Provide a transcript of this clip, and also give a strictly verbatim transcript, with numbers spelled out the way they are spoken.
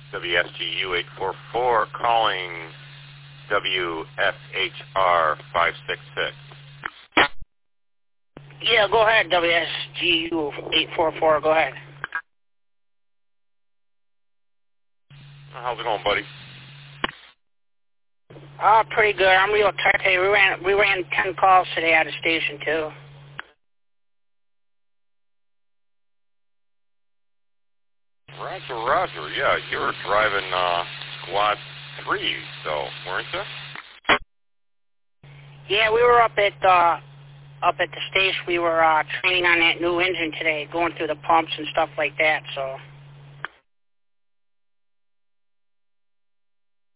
W S G U eight four four calling W F H R five six six. Yeah, go ahead, W S G U eight four four, go ahead. How's it going, buddy? Oh, pretty good. I'm real tired today. We ran, we ran ten calls today at the station, too. Roger, Roger. Yeah, you were driving uh, Squad three, so, weren't you? Yeah, we were up at uh, up at the station. We were uh, training on that new engine today, going through the pumps and stuff like that, so...